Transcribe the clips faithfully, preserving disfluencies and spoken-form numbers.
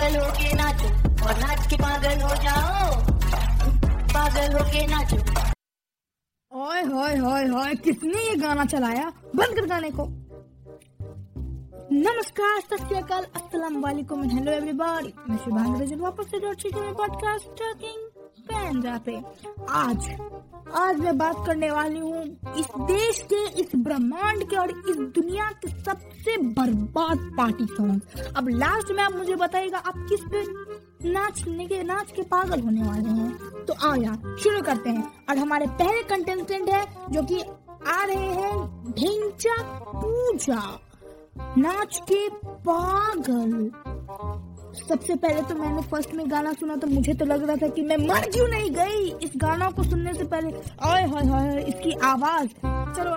पागल होके नाचो और नाच के पागल हो जाओ, पागल होके नाचो। ओए होए होए होए, किसने ये गाना चलाया? बंद कर गाने को। नमस्कार, सत श्री अकाल, अस्सलाम वालेकुम, हेलो एवरीबॉडी। मैं शुभांगी रजन वापस से लौट चुकी हूँ पॉडकास्ट टॉकिंग पंजाब पे। आज आज मैं बात करने वाली हूँ इस देश के, इस ब्रह्मांड के और इस दुनिया के सबसे बर्बाद पार्टी सॉन्ग। अब लास्ट में आप मुझे बताइएगा आप किस पे नाचने के नाच के पागल होने वाले हैं। तो आओ यार शुरू करते हैं। और हमारे पहले कंटेस्टेंट है जो कि आ रहे हैं ढिंचा पूजा, नाच के पागल। सबसे पहले तो मैंने फर्स्ट में गाना सुना तो मुझे तो लग रहा था कि मैं मर क्यों नहीं गई इस गाना को सुनने से पहले। ओए होए होए, इसकी आवाज। चलो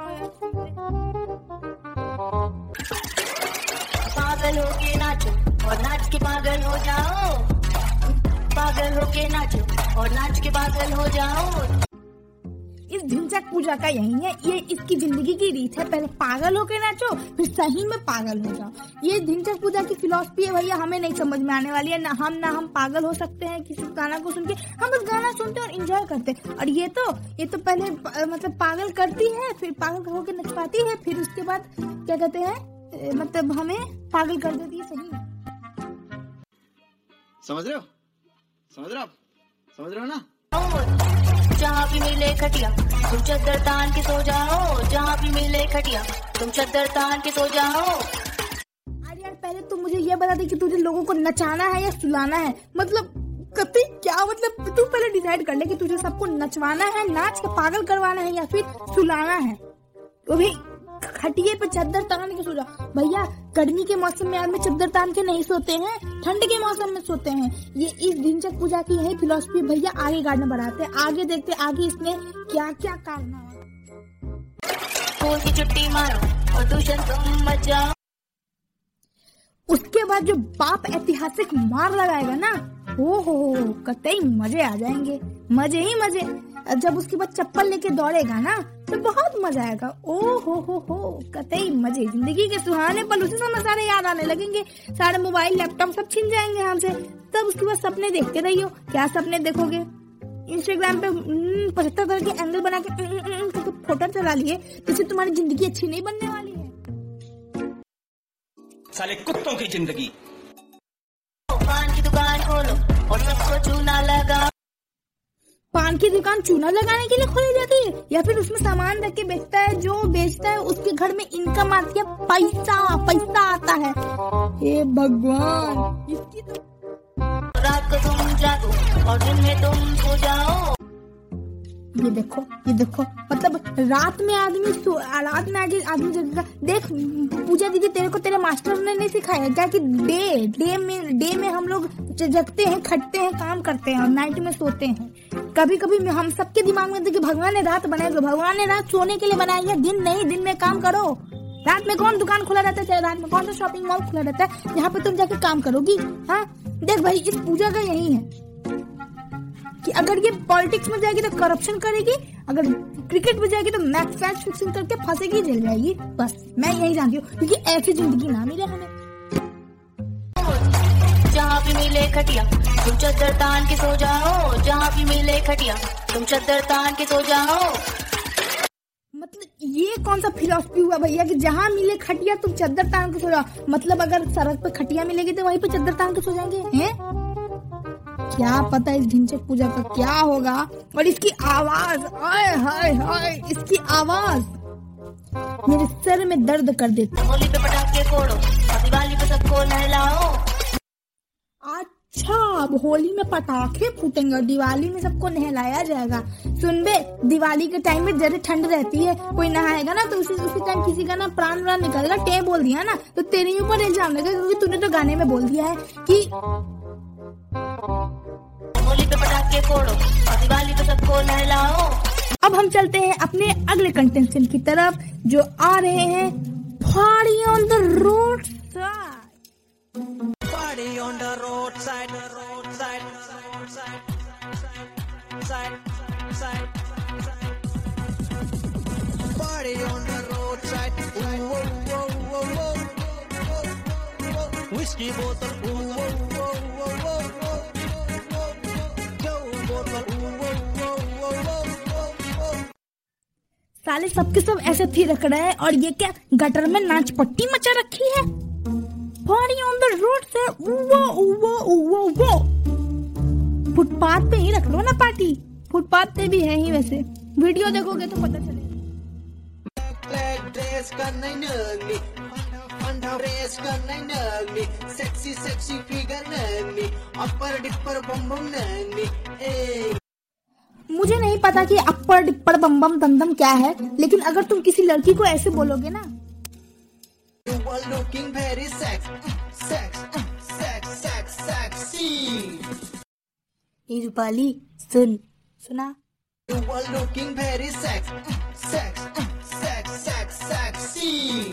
पागल होके नाचो और नाच के पागल हो जाओ, पागल होके नाचो और नाच के पागल हो जाओ। इस ढिंचक पूजा का यही है, ये इसकी जिंदगी की रीत है। पहले पागल होके नाचो फिर सही में पागल हो जाओ। ये ढिंचक पूजा की फिलॉसफी है भैया, हमें नहीं समझ में आने वाली है। ना हम ना हम पागल हो सकते हैं किसी गाना को सुन के। हम बस गाना सुनते और एंजॉय करते हैं। और ये तो ये तो पहले मतलब पागल करती है, फिर पागल होके नचवाती है, फिर उसके बाद क्या कहते हैं मतलब हमें पागल कर देती है। सही समझ रहे हो? समझ रहे हो आप? समझ रहे हो ना? जहाँ भी मिले खटिया तुम चद्दर तान के सो जाओ, जहाँ भी मिले खटिया तुम चद्दर तान के सो जाओ। अरे यार पहले तू मुझे ये बता दे कि तुझे लोगों को नचाना है या सुलाना है। मतलब कभी क्या मतलब तू पहले डिसाइड कर ले कि तुझे सबको नचवाना है, नाच के पागल करवाना है या फिर सुलाना है। तो भी खटिए पे चद्दर तान के सो जाओ भैया। गर्मी के मौसम में आदमी चद्दर तान के नहीं सोते हैं, ठंड के मौसम में सोते हैं। ये इस ढिंचक पूजा की यही फिलॉसफी भैया। आगे गाना बढ़ाते हैं, आगे देखते आगे इसमें क्या क्या कारनामा। फूल की चुट्टी मारो और दूषण तुम मच जाओ। उसके बाद जो बाप ऐतिहासिक मार लगाएगा ना, ओ हो कतई मजे आ जाएंगे, मजे ही मजे। जब उसके बाद चप्पल लेके दौड़ेगा ना तो बहुत मजा आएगा। ओ हो हो हो कतई मजे। जिंदगी के सुहाने पल उसी समय सारे याद आने लगेंगे। सारे मोबाइल लैपटॉप सब छिन जाएंगे हमसे। तब उसके बाद सपने देखते रहियो। क्या सपने देखोगे? इंस्टाग्राम पे पचहत्तर तरह के एंगल बना के फोटो चला लिए, जिससे तुम्हारी जिंदगी अच्छी नहीं बनने वाली है। साले कुत्तों की जिंदगी। पान की दुकान खोलो और सबको चूना लगा। पान की दुकान चूना लगाने के लिए खोली जाती है या फिर उसमें सामान रख के बेचता है? जो बेचता है उसके घर में इनकम आती है, पैसा पैसा आता है। हे भगवान, इसकी तो रात को तुम जागो और दिन में तुम सो जाओ। ये देखो ये देखो मतलब रात में आदमी रात में आगे आदमी जगेगा। देख पूजा दीदी, तेरे को तेरे मास्टर ने नहीं सिखाया क्या कि डे डे में डे में हम लोग जगते हैं, खटते हैं, काम करते हैं और नाइट में सोते हैं। कभी कभी हम सबके दिमाग में देखिए भगवान ने रात बनाई, भगवान ने रात सोने के लिए बनाई है। दिन नहीं, दिन में काम करो। रात में कौन दुकान खुला रहता है? रात में कौन सा शॉपिंग मॉल खुला रहता है जहाँ पे तुम जाके काम करोगी? हाँ देख भाई, इस पूजा का यही है कि अगर ये पॉलिटिक्स में जाएगी तो करप्शन करेगी, अगर क्रिकेट में जाएगी तो मैच मैच फिक्सिंग करके फंसेगी, जल जाएगी। बस मैं यही जानती हूँ, क्योंकि ऐसी जिंदगी ना मिले हमें। जहाँ भी मिले खटिया तुम चद्दर तान के सो जाओ, जहाँ भी मिले खटिया तुम चद्दर तान के सो जाओ। मतलब ये कौन सा फिलॉसफी हुआ भैया कि जहाँ मिले खटिया तुम चद्दर तान के सो जाओ? मतलब अगर सड़क पे खटिया मिलेगी तो वहीं पे चद्दर तान के सो जाएंगे हैं? क्या पता इस ढिंचक पूजा का क्या होगा। और इसकी आवाज, हाय हाय हाय, इसकी आवाज मेरे सर में दर्द कर देती। होली पे पटाखे फोड़ो और दिवाली पे सबको नहलाओ। अच्छा, अब होली में पटाखे फूटेंगे और दिवाली में सबको नहलाया जाएगा। सुन बे, दिवाली के टाइम में जरा ठंड रहती है, कोई नहाएगा ना तो उसी उसी टाइम किसी का ना प्राण प्राण निकलेगा। टे बोल दिया ना तो तेरे ऊपर इल्जाम लगेगा, क्योंकि तूने तो गाने में बोल दिया है कि होली पे पटाखे फोड़ो और दिवाली पे सबको नहलाओ। अब हम चलते हैं अपने अगले कंटेस्टेंट की तरफ जो आ रहे हैं party on the roadside. Party on the roadside, roadside, roadside, side, side, party on the roadside. Ooh, oh, oh, oh, oh, oh, oh, oh. Whiskey bottle. Ooh, oh, oh, oh. साले सबके सब ऐसे थी रख रहे हैं और ये क्या गटर में नाच पट्टी मचा रखी है। पार्टी ऑन द रोड से वो वो वो वो फुटपाथ पे ही रख लो ना पार्टी, फुटपाथ पे भी है ही वैसे, वीडियो देखोगे तो पता चलेगा। ड्रेस करना नगनी फंडा ड्रेस करना नगनी सेक्सी सेक्सी फिगर नगनी अपर डिपर बम बम नगनी ए मुझे नहीं पता कि अपर डिप्पर बम बम दम दम क्या है, लेकिन अगर तुम किसी लड़की को ऐसे बोलोगे ना, you are looking very sex sex sex sex sexy ए रूपाली सुन सुना, you are looking very sex sex sex sex sexy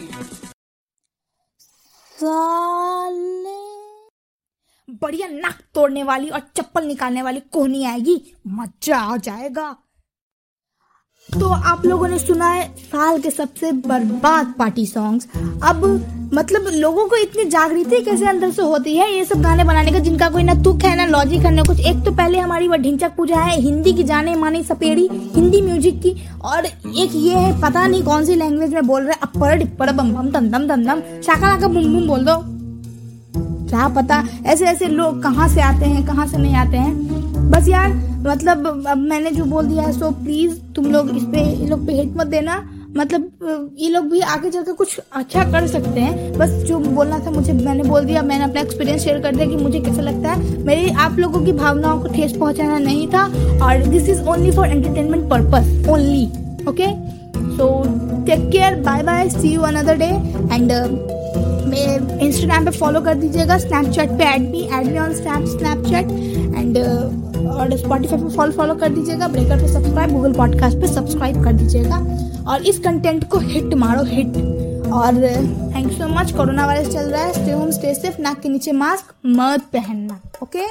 साले बढ़िया नाक तोड़ने वाली और चप्पल निकालने वाली कोहनी आएगी, मजा आ जाएगा। तो आप लोगों ने सुना है साल के सबसे बर्बाद पार्टी सॉन्ग्स। अब मतलब लोगों को इतनी जागृति कैसे अंदर से होती है ये सब गाने बनाने का, जिनका कोई ना तुक है ना लॉजिक है ना कुछ। एक तो पहले हमारी वह ढिंचक पूजा है हिंदी की जाने मानी सपेड़ी हिंदी म्यूजिक की, और एक ये है पता नहीं कौन सी लैंग्वेज में बोल रहे अपर डिप्पर बम बम दम दम दम दम शाका लाका बुम बुम बोल दो, क्या पता ऐसे ऐसे लोग कहाँ से आते हैं कहाँ से नहीं आते हैं। बस यार मतलब अब मैंने जो बोल दिया है सो प्लीज तुम लोग इस पे ये लोग पे हिट मत देना, मतलब ये लोग भी आगे चलकर कुछ अच्छा कर सकते हैं। बस जो बोलना था मुझे मैंने बोल दिया, मैंने अपना एक्सपीरियंस शेयर कर दिया कि मुझे कैसा लगता है। मेरी आप लोगों की भावनाओं को ठेस पहुंचाना नहीं था, और this is only for entertainment purpose only. Okay so take care, bye bye, see you another day. And मेरे इंस्टाग्राम पे फॉलो कर दीजिएगा, स्नैपचैट पे add me add me on snap Snapchat and और स्पॉटिफाई पे फॉलो फॉलो कर दीजिएगा, Breaker पे सब्सक्राइब, गूगल पॉडकास्ट पे सब्सक्राइब कर दीजिएगा और इस कंटेंट को हिट मारो हिट। और thank you so much. Coronavirus चल रहा है, स्टे होम स्टे सेफ, नाक के नीचे मास्क मत पहनना। Okay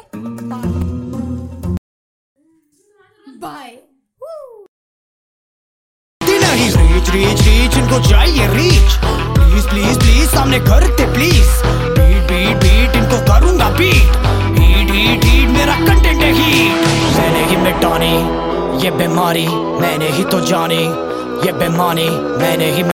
bye. नहीं रीच रीच रीच इनको चाहिए रीच, प्लीज प्लीज प्लीज सामने करते प्लीज, बीट बीट बीट इनको करूंगा बीट, हीट हीट हीट मेरा कंटेंट है हीट। मैंने ही मिटानी ये बीमारी, मैंने ही तो जानी ये बेमानी, मैंने ही